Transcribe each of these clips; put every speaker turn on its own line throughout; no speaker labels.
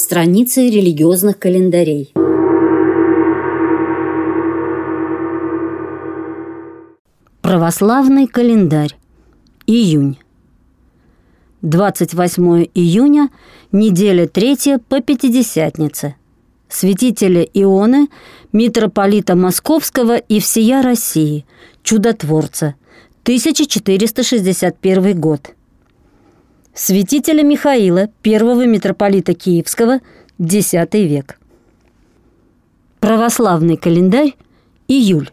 Страницы религиозных календарей. Православный календарь. Июнь. 28 июня, неделя 3 по Пятидесятнице. Святителя Ионы, митрополита Московского и всея России, чудотворца, 1461 год. Святителя Михаила, первого митрополита Киевского, X век. Православный календарь. Июль.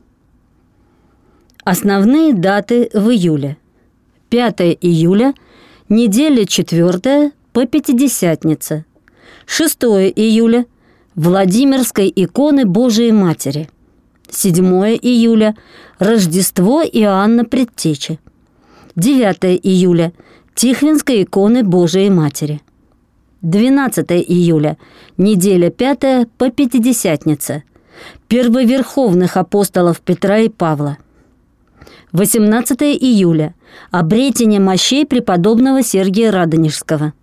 Основные даты в июле. 5 июля, неделя 4 по Пятидесятнице. 6 июля, Владимирской иконы Божией Матери. 7 июля, Рождество Иоанна Предтечи. 9 июля, Тихвинской иконы Божией Матери. 12 июля, неделя 5 по Пятидесятнице. Первоверховных апостолов Петра и Павла. 18 июля, обретение мощей преподобного Сергия Радонежского.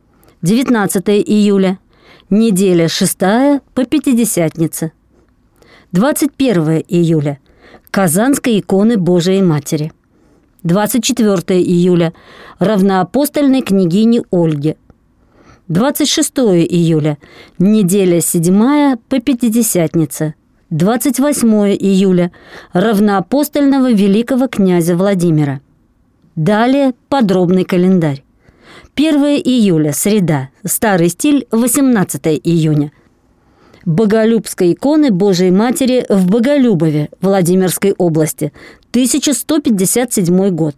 19 июля, неделя 6 по Пятидесятнице. 21 июля, Казанской иконы Божией Матери. 24 июля, равноапостольной княгини Ольги. 26 июля, неделя 7 по Пятидесятнице. 28 июля, равноапостольного великого князя Владимира. Далее подробный календарь. 1 июля, среда, старый стиль, 18 июня. Боголюбской иконы Божией Матери в Боголюбове, Владимирской области, 1157 год.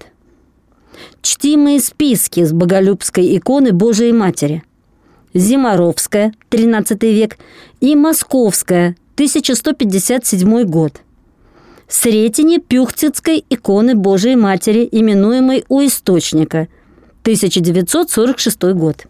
Чтимые списки с Боголюбской иконы Божией Матери. Зимаровская, 13 век, и Московская, 1157 год. Сретение Пюхтицкой иконы Божией Матери, именуемой у Источника, 1946 год.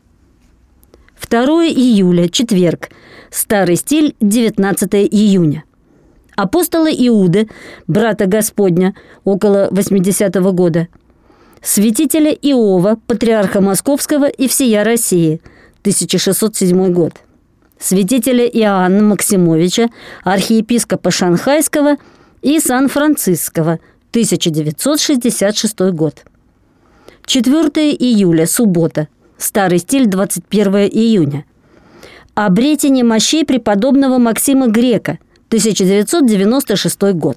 2 июля, четверг, старый стиль, 19 июня. Апостола Иуды, брата Господня, около 80 года. Святителя Иова, патриарха Московского и всея России, 1607 год. Святителя Иоанна Максимовича, архиепископа Шанхайского и Сан-Франциского, 1966 год. 4 июля, суббота, старый стиль, 21 июня. Обретение мощей преподобного Максима Грека, 1996 год.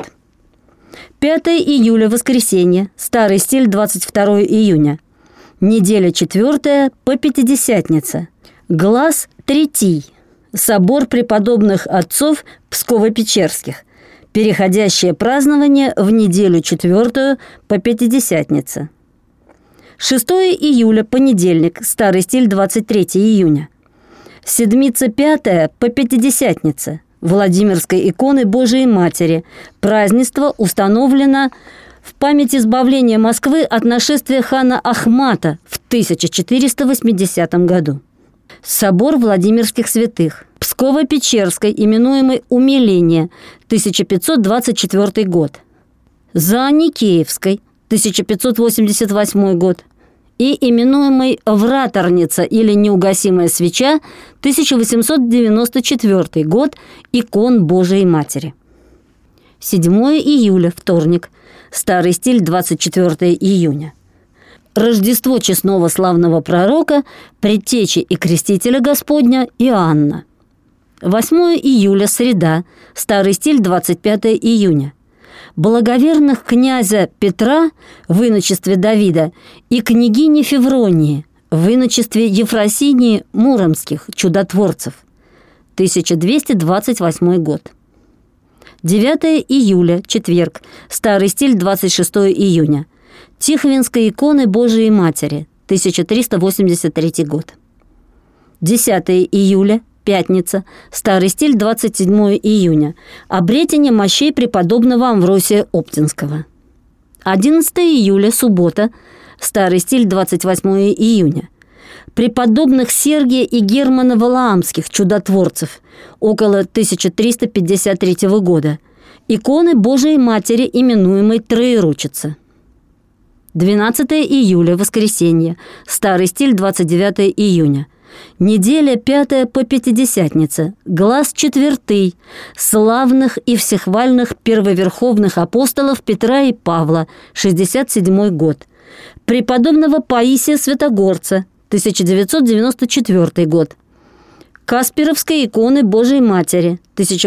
5 июля, воскресенье, старый стиль, 22 июня. Неделя 4 по Пятидесятнице. Глас Третий. Собор преподобных отцов Псково-Печерских. Переходящее празднование в неделю 4 по Пятидесятнице. 6 июля, понедельник, старый стиль, 23 июня. Седмица 5 по Пятидесятнице. Владимирской иконы Божией Матери. Празднество установлено в память избавления Москвы от нашествия хана Ахмата в 1480 году. Собор Владимирских святых. Псково-Печерской, именуемой Умиление, 1524 год. Зооникеевской, 1588 год. И именуемой Враторница или Неугасимая свеча, 1894 год, икон Божией Матери. 7 июля, вторник, старый стиль, 24 июня. Рождество честного славного пророка, предтечи и крестителя Господня Иоанна. 8 июля, среда, старый стиль, 25 июня. Благоверных князя Петра в иночестве Давида и княгини Февронии в иночестве Ефросинии Муромских, чудотворцев, 1228 год. 9 июля, четверг, старый стиль, 26 июня. Тихвинской иконы Божией Матери, 1383 год. 10 июля, пятница, старый стиль, 27 июня. Обретение мощей преподобного Амвросия Оптинского. 11 июля, суббота, старый стиль, 28 июня. Преподобных Сергия и Германа Валаамских, чудотворцев, около 1353 года. Иконы Божией Матери, именуемой Троеручица. 12 июля, воскресенье, старый стиль, 29 июня. Неделя 5 по Пятидесятница, глас 4 славных и всехвальных первоверховных апостолов Петра и Павла, 67 год. Преподобного Паисия Святогорца, 1994 год. Касперовской иконы Божией Матери,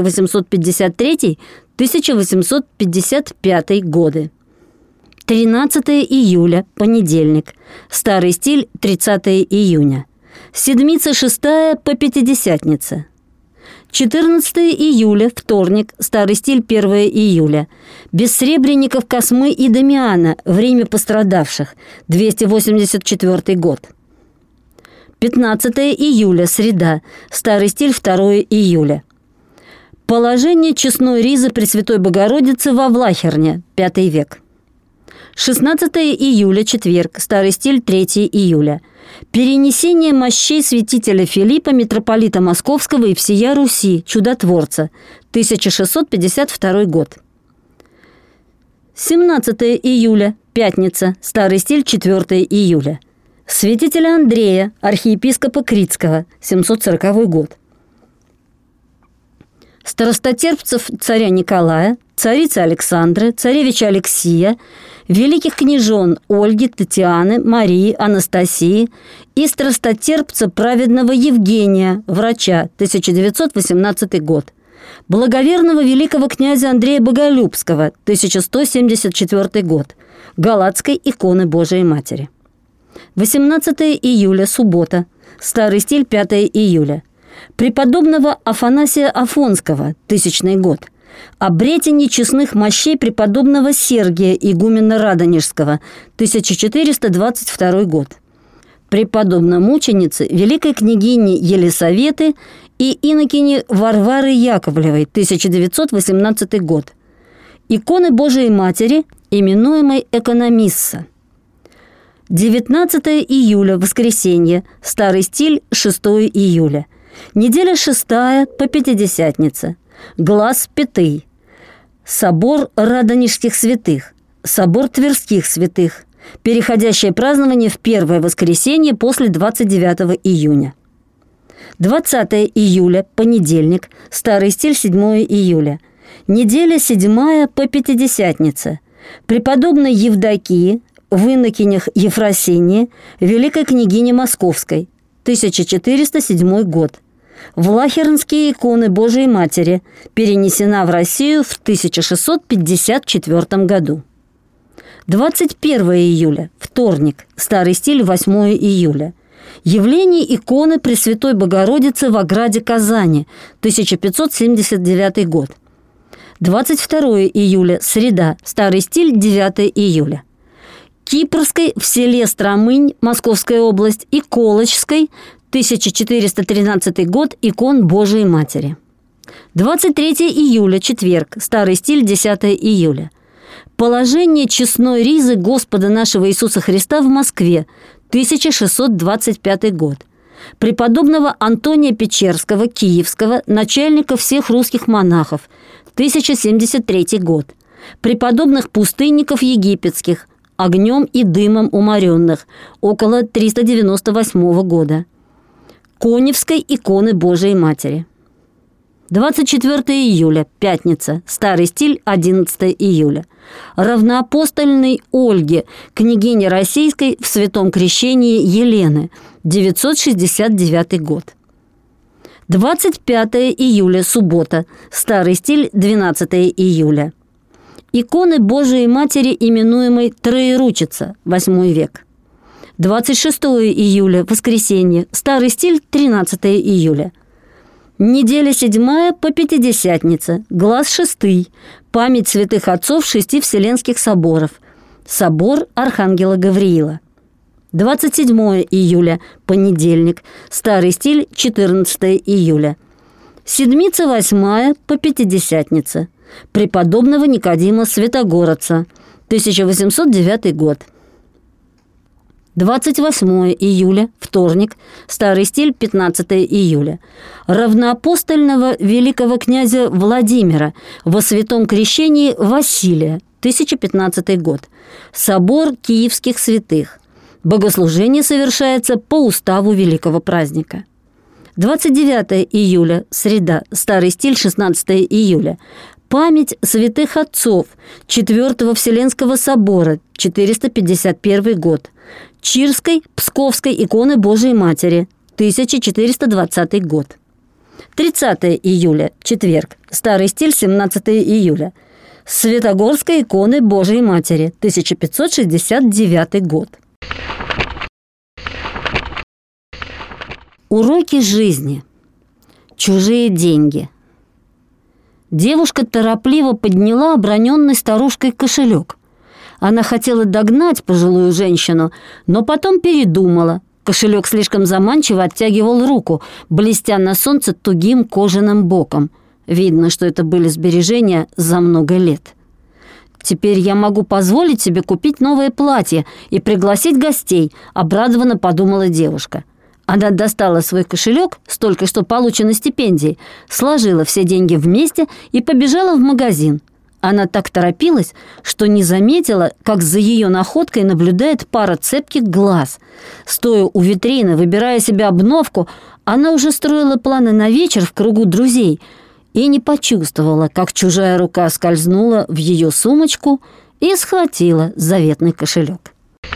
1853-1855 годы. 13 июля, понедельник. Старый стиль, 30 июня. Седмица 6 по Пятидесятница. 14 июля, вторник, старый стиль, 1 июля. Бессребренников Космы и Дамиана, время пострадавших, 284 год. 15 июля, среда, старый стиль, 2 июля. Положение честной ризы Пресвятой Богородицы во Влахерне, 5 век. 16 июля, четверг, старый стиль, 3 июля. Перенесение мощей святителя Филиппа, митрополита Московского и всея Руси, чудотворца, 1652 год. 17 июля, пятница, старый стиль, 4 июля. Святителя Андрея, архиепископа Критского, 740 год. Старостотерпцев царя Николая, царицы Александры, царевича Алексия, великих княжон Ольги, Татьяны, Марии, Анастасии и старостотерпца праведного Евгения, врача, 1918 год. Благоверного великого князя Андрея Боголюбского, 1174 год. Галатской иконы Божией Матери. 18 июля, суббота, старый стиль, 5 июля. Преподобного Афанасия Афонского, 1000 год. Обретение честных мощей преподобного Сергия, игумена Радонежского, 1422 год. Преподобно-мученицы великой княгини Елисаветы и инокини Варвары Яковлевой, 1918 год. Иконы Божией Матери, именуемой Экономисса. 19 июля, воскресенье, старый стиль, 6 июля. Неделя 6 по Пятидесятница. Глас 5. Собор Радонежских святых. Собор Тверских святых. Переходящее празднование в первое воскресенье после 29 июня. 20 июля, понедельник, старый стиль, 7 июля. Неделя 7 по Пятидесятница. Преподобной Евдокии, в инокинях Ефросинии, великой княгини Московской, 1407 год. Влахернские иконы Божией Матери, перенесена в Россию в 1654 году. 21 июля, вторник, старый стиль, 8 июля. Явление иконы Пресвятой Богородицы в ограде Казани, 1579 год. 22 июля, среда, старый стиль, 9 июля. Кипрской в селе Стромынь, Московская область, и Колочской, 1413 год, икон Божией Матери. 23 июля, четверг, старый стиль, 10 июля. Положение честной ризы Господа нашего Иисуса Христа в Москве, 1625 год. Преподобного Антония Печерского, Киевского, начальника всех русских монахов, 1073 год. Преподобных пустынников египетских, огнем и дымом уморенных, около 398 года. Коневской иконы Божией Матери. 24 июля, пятница, старый стиль, 11 июля. Равноапостольной Ольге, княгине Российской в святом крещении Елены, 969 год. 25 июля, суббота, старый стиль, 12 июля. Иконы Божией Матери, именуемой Троеручица, 8 век. 26 июля, воскресенье, старый стиль, 13 июля. Неделя 7 по Пятидесятница, глас 6, память святых отцов 6 Вселенских соборов, собор Архангела Гавриила. 27 июля, понедельник, старый стиль, 14 июля. Седмица 8 по Пятидесятница, преподобного Никодима Святогородца, 1809 год. 28 июля, вторник, старый стиль, 15 июля. Равноапостольного великого князя Владимира во святом крещении Василия, 1015 год. Собор Киевских святых. Богослужение совершается по уставу великого праздника. 29 июля, среда, старый стиль, 16 июля. Память святых отцов Четвертого Вселенского собора, 451 год. Чирской, Псковской иконы Божией Матери, 1420 год. 30 июля, четверг, старый стиль, 17 июля. Святогорской иконы Божией Матери, 1569 год. Уроки жизни. Чужие деньги. Девушка торопливо подняла оброненный старушкой кошелек. Она хотела догнать пожилую женщину, но потом передумала. Кошелек слишком заманчиво оттягивал руку, блестя на солнце тугим кожаным боком. Видно, что это были сбережения за много лет. «Теперь я могу позволить себе купить новое платье и пригласить гостей», — обрадованно подумала девушка. Она достала свой кошелек с только что полученной стипендией, сложила все деньги вместе и побежала в магазин. Она так торопилась, что не заметила, как за ее находкой наблюдает пара цепких глаз. Стоя у витрины, выбирая себе обновку, она уже строила планы на вечер в кругу друзей и не почувствовала, как чужая рука скользнула в ее сумочку и схватила заветный кошелек.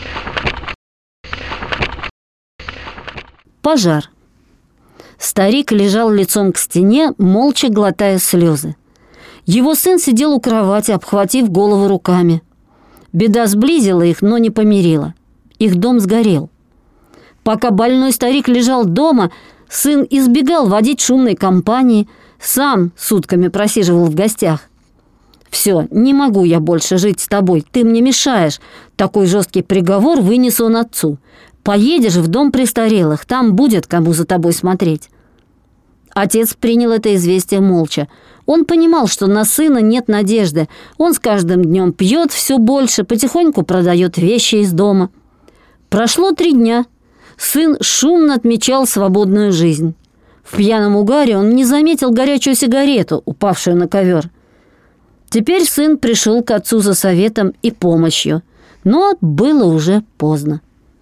Пожар. Старик лежал лицом к стене, молча глотая слезы. Его сын сидел у кровати, обхватив голову руками. Беда сблизила их, но не помирила. Их дом сгорел. Пока больной старик лежал дома, сын избегал водить шумной компании, сам сутками просиживал в гостях. «Все, не могу я больше жить с тобой, ты мне мешаешь». Такой жесткий приговор вынес он отцу. «Поедешь в дом престарелых, там будет кому за тобой смотреть». Отец принял это известие молча. Он понимал, что на сына нет надежды. Он с каждым днем пьет все больше, потихоньку продает вещи из дома. Прошло 3 дня. Сын шумно отмечал свободную жизнь. В пьяном угаре он не заметил горячую сигарету, упавшую на ковер. Теперь сын пришел к отцу за советом и помощью, но было уже поздно.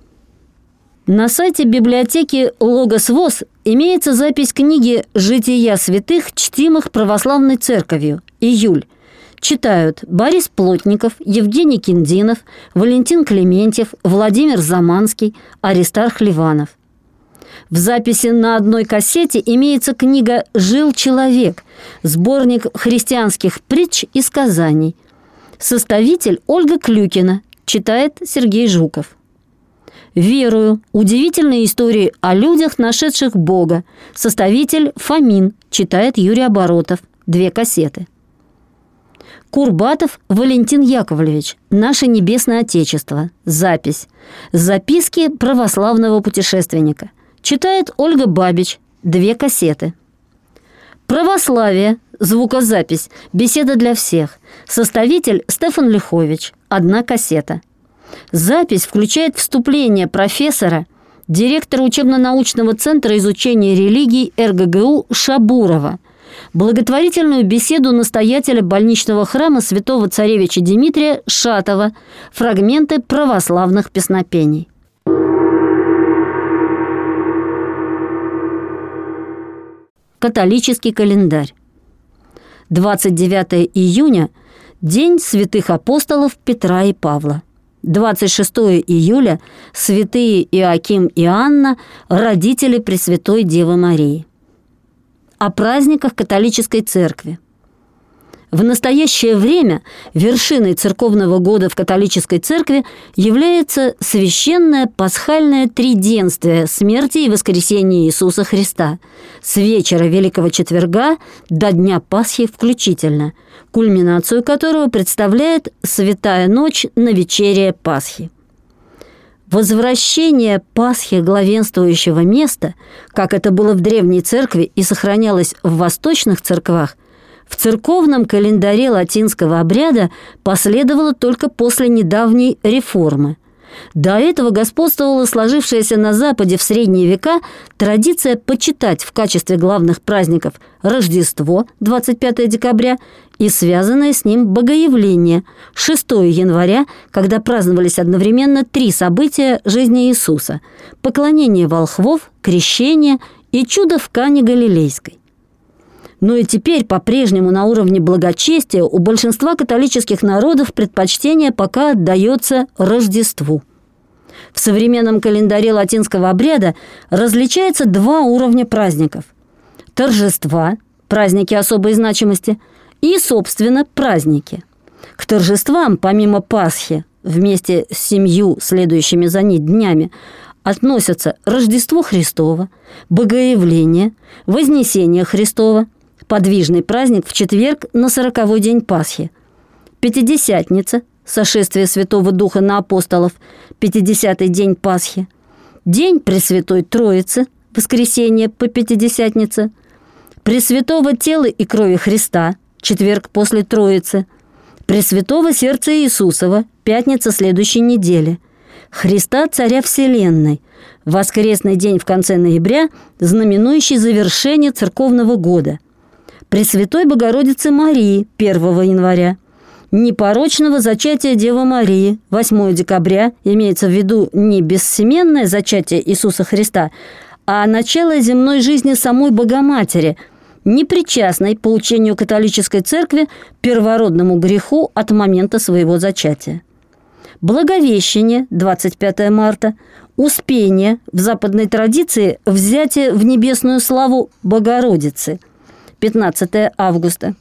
На сайте библиотеки Логос ВОС имеется запись книги «Жития святых, чтимых православной церковью. Июль». Читают Борис Плотников, Евгений Киндинов, Валентин Клементьев, Владимир Заманский, Аристарх Ливанов. В записи на одной кассете имеется книга «Жил человек», сборник христианских притч и сказаний. Составитель Ольга Клюкина, читает Сергей Жуков. «Верую. Удивительные истории о людях, нашедших Бога». Составитель Фомин, читает Юрий Оборотов. 2 кассеты. Курбатов Валентин Яковлевич. «Наше небесное Отечество». Запись. Записки православного путешественника. Читает Ольга Бабич. 2 кассеты. «Православие». Звукозапись. Беседа для всех. Составитель Стефан Лихович. 1 кассета. Запись включает вступление профессора, директора учебно-научного центра изучения религий РГГУ Шабурова, благотворительную беседу настоятеля больничного храма святого царевича Дмитрия Шатова, фрагменты православных песнопений. Католический календарь. 29 июня – День святых апостолов Петра и Павла. 26 июля – святые Иоаким и Анна, родители Пресвятой Девы Марии. О праздниках католической церкви. В настоящее время вершиной церковного года в католической церкви является священное пасхальное триденствие смерти и воскресения Иисуса Христа с вечера Великого Четверга до Дня Пасхи включительно, кульминацию которого представляет Святая Ночь на вечерие Пасхи. Возвращение Пасхи главенствующего места, как это было в Древней Церкви и сохранялось в восточных церквах, в церковном календаре латинского обряда последовало только после недавней реформы. До этого господствовала сложившаяся на Западе в средние века традиция почитать в качестве главных праздников Рождество, 25 декабря, и связанное с ним Богоявление, 6 января, когда праздновались одновременно 3 события жизни Иисуса – поклонение волхвов, крещение и чудо в Кане Галилейской. Но и теперь по-прежнему на уровне благочестия у большинства католических народов предпочтение пока отдается Рождеству. В современном календаре латинского обряда различается 2 уровня праздников – торжества, праздники особой значимости, и, собственно, праздники. К торжествам, помимо Пасхи, вместе с 7 следующими за ней днями, относятся Рождество Христово, Богоявление, Вознесение Христово, подвижный праздник в четверг на 40-й день Пасхи, Пятидесятница, сошествие Святого Духа на апостолов, 50-й день Пасхи, День Пресвятой Троицы, воскресенье по Пятидесятнице, Пресвятого Тела и Крови Христа, четверг после Троицы, Пресвятого Сердца Иисусова, пятница следующей недели, Христа Царя Вселенной, воскресный день в конце ноября, знаменующий завершение церковного года, Пресвятой Богородицы Марии, 1 января, непорочного зачатия Девы Марии, 8 декабря, имеется в виду не бессеменное зачатие Иисуса Христа, а начало земной жизни самой Богоматери, непричастной по учению католической церкви первородному греху от момента своего зачатия. Благовещение, 25 марта, Успение, в западной традиции взятие в небесную славу Богородицы, 15 августа.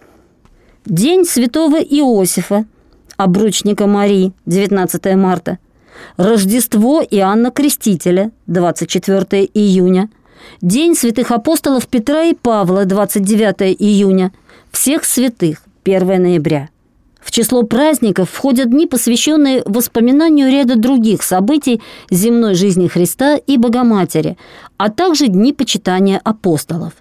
День святого Иосифа, обручника Марии, 19 марта. Рождество Иоанна Крестителя, 24 июня. День святых апостолов Петра и Павла, 29 июня. Всех святых, 1 ноября. В число праздников входят дни, посвященные воспоминанию ряда других событий земной жизни Христа и Богоматери, а также дни почитания апостолов.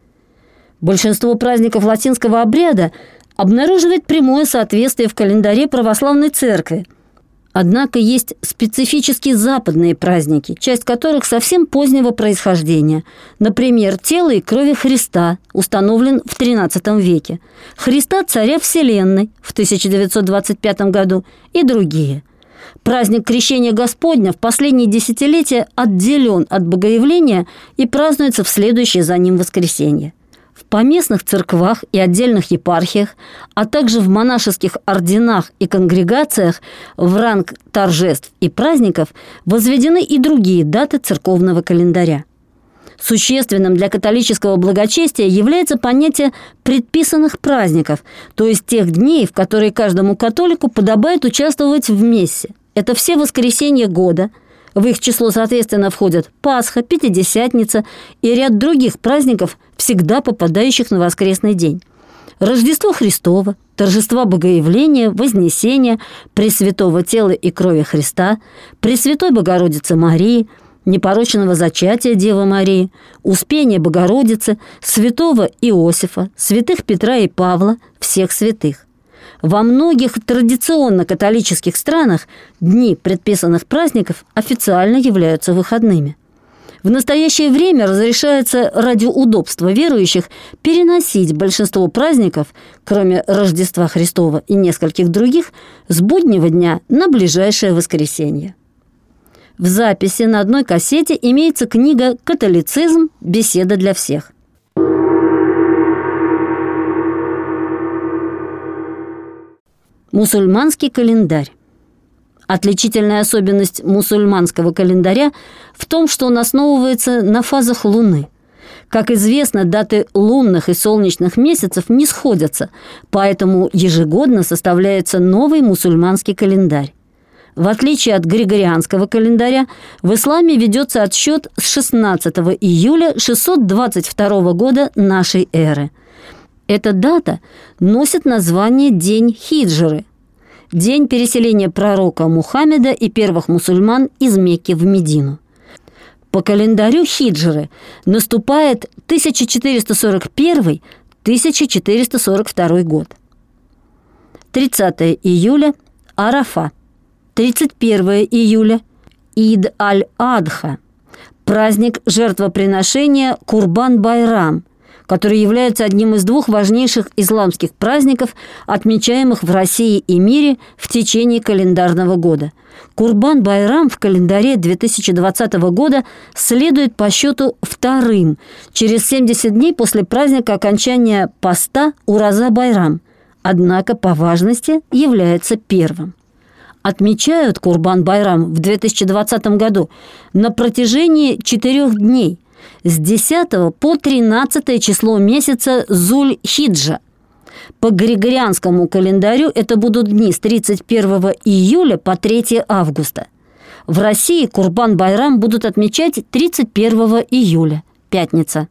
Большинство праздников латинского обряда обнаруживает прямое соответствие в календаре православной церкви. Однако есть специфические западные праздники, часть которых совсем позднего происхождения. Например, «Тело и крови Христа» установлен в XIII веке, «Христа Царя Вселенной» в 1925 году и другие. Праздник Крещения Господня в последние десятилетия отделен от Богоявления и празднуется в следующее за ним воскресенье. В поместных церквах и отдельных епархиях, а также в монашеских орденах и конгрегациях в ранг торжеств и праздников возведены и другие даты церковного календаря. Существенным для католического благочестия является понятие предписанных праздников, то есть тех дней, в которые каждому католику подобает участвовать в мессе. Это все воскресенья года. В их число, соответственно, входят Пасха, Пятидесятница и ряд других праздников, всегда попадающих на воскресный день. Рождество Христово, торжества Богоявления, Вознесения, Пресвятого Тела и Крови Христа, Пресвятой Богородицы Марии, непорочного зачатия Девы Марии, Успения Богородицы, святого Иосифа, святых Петра и Павла, всех святых. Во многих традиционно-католических странах дни предписанных праздников официально являются выходными. В настоящее время разрешается ради удобства верующих переносить большинство праздников, кроме Рождества Христова и нескольких других, с буднего дня на ближайшее воскресенье. В записи на одной кассете имеется книга «Католицизм. Беседа для всех». Мусульманский календарь. Отличительная особенность мусульманского календаря в том, что он основывается на фазах Луны. Как известно, даты лунных и солнечных месяцев не сходятся, поэтому ежегодно составляется новый мусульманский календарь. В отличие от григорианского календаря, в исламе ведется отсчет с 16 июля 622 года нашей эры. Эта дата носит название День хиджры, день переселения пророка Мухаммеда и первых мусульман из Мекки в Медину. По календарю хиджры наступает 1441-1442 год. 30 июля – Арафа. 31 июля – Ид-аль-Адха, праздник жертвоприношения Курбан-Байрам, который является одним из двух важнейших исламских праздников, отмечаемых в России и мире в течение календарного года. Курбан-Байрам в календаре 2020 года следует по счету вторым, через 70 дней после праздника окончания поста Ураза-Байрам, однако по важности является первым. Отмечают Курбан-Байрам в 2020 году на протяжении 4 дней, с 10 по 13 число месяца Зуль-Хиджа. По григорианскому календарю это будут дни с 31 июля по 3 августа. В России Курбан-Байрам будут отмечать 31 июля, пятница.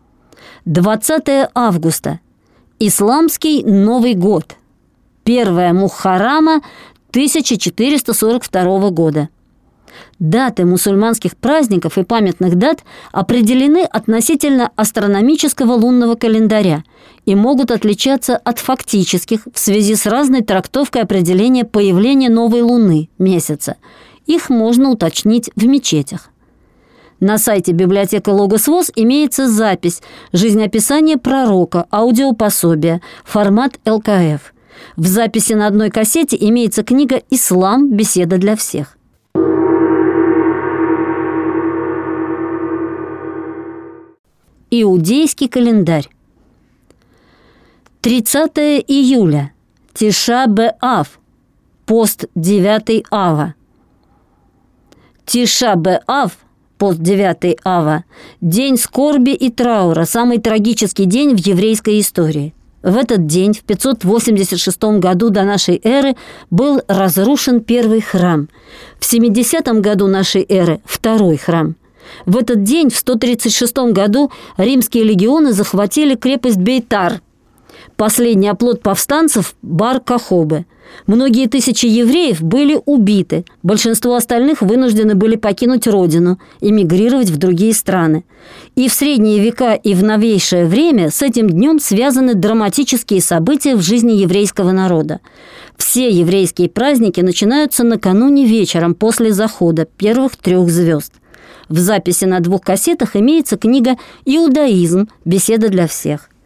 20 августа – Исламский Новый год. 1 Мухаррама 1442 года. Даты мусульманских праздников и памятных дат определены относительно астрономического лунного календаря и могут отличаться от фактических в связи с разной трактовкой определения появления новой луны, месяца. Их можно уточнить в мечетях. На сайте библиотеки Логос ВОС имеется запись «Жизнеописание пророка», аудиопособие, формат ЛКФ. В записи на одной кассете имеется книга «Ислам. Беседа для всех». Иудейский календарь. 30 июля. Тиша-бе-ав. Пост 9 ава. Тиша-бе-ав. Пост 9 ава. День скорби и траура. Самый трагический день в еврейской истории. В этот день, в 586 году до нашей эры, был разрушен первый храм. В 70 году нашей эры – второй храм. В этот день, в 136 году, римские легионы захватили крепость Бейтар. Последний оплот повстанцев – Бар-Кохобе. Многие тысячи евреев были убиты. Большинство остальных вынуждены были покинуть родину, эмигрировать в другие страны. И в средние века, и в новейшее время с этим днем связаны драматические события в жизни еврейского народа. Все еврейские праздники начинаются накануне вечером после захода первых 3 звезд. В записи на 2 кассетах имеется книга «Иудаизм. Беседа для всех».